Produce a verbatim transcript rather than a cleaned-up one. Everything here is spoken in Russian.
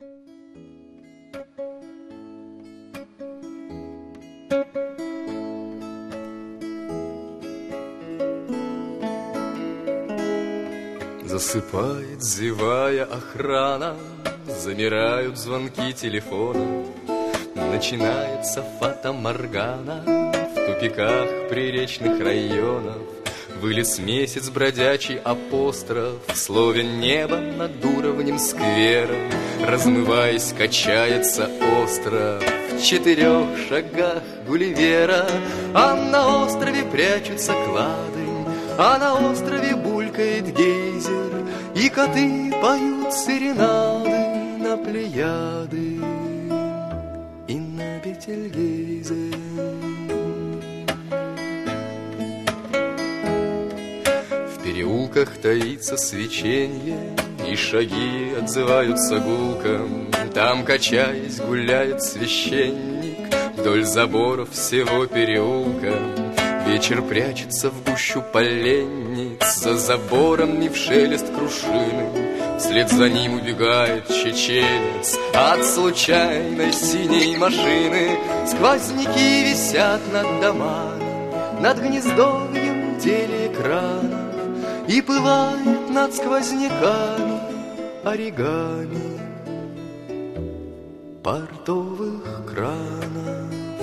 Засыпает, зевая охрана, замирают звонки телефона. Начинается фата-моргана в тупиках приречных районов. Вылез месяц бродячий апостроф, в слове небо над уровнем сквера. Размываясь, качается остров в четырех шагах Гулливера. А на острове прячутся клады, а на острове булькает гейзер, и коты поют серенады на Плеяды и на Бетельгейзе. В переулках таится свеченье, и шаги отзываются гулком. Там, качаясь, гуляет священник вдоль заборов всего переулка. Вечер прячется в гущу поленниц, за забором не в шелест крушины. Вслед за ним убегает чеченец от случайной синей машины. Сквозняки висят над домами, над гнездовьем телеэкранов, и пылает над сквозняками оригами портовых кранов.